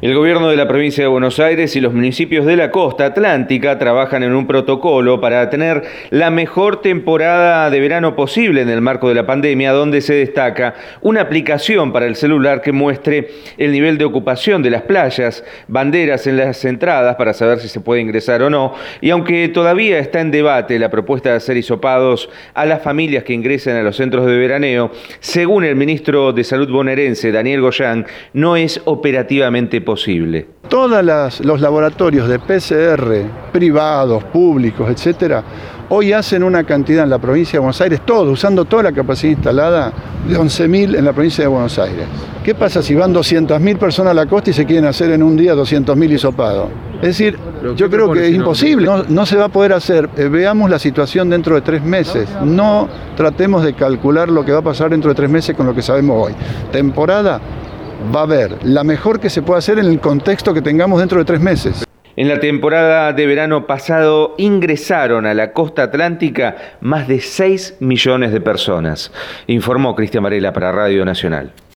El gobierno de la provincia de Buenos Aires y los municipios de la costa atlántica trabajan en un protocolo para tener la mejor temporada de verano posible en el marco de la pandemia, donde se destaca una aplicación para el celular que muestre el nivel de ocupación de las playas, banderas en las entradas para saber si se puede ingresar o no, y aunque todavía está en debate la propuesta de hacer hisopados a las familias que ingresen a los centros de veraneo, según el ministro de Salud bonaerense, Daniel Goyan, no es operativamente posible. Todos los laboratorios de PCR, privados, públicos, etcétera, hoy hacen una cantidad en la provincia de Buenos Aires, todo, usando toda la capacidad instalada, de 11.000 en la provincia de Buenos Aires. ¿Qué pasa si van 200.000 personas a la costa y se quieren hacer en un día 200.000 hisopados? Es decir, yo creo que es imposible, no se va a poder hacer. Veamos la situación dentro de 3 meses. No tratemos de calcular lo que va a pasar dentro de 3 meses con lo que sabemos hoy. Temporada va a haber la mejor que se puede hacer en el contexto que tengamos dentro de 3 meses. En la temporada de verano pasado ingresaron a la costa atlántica más de 6 millones de personas, informó Cristian Varela para Radio Nacional.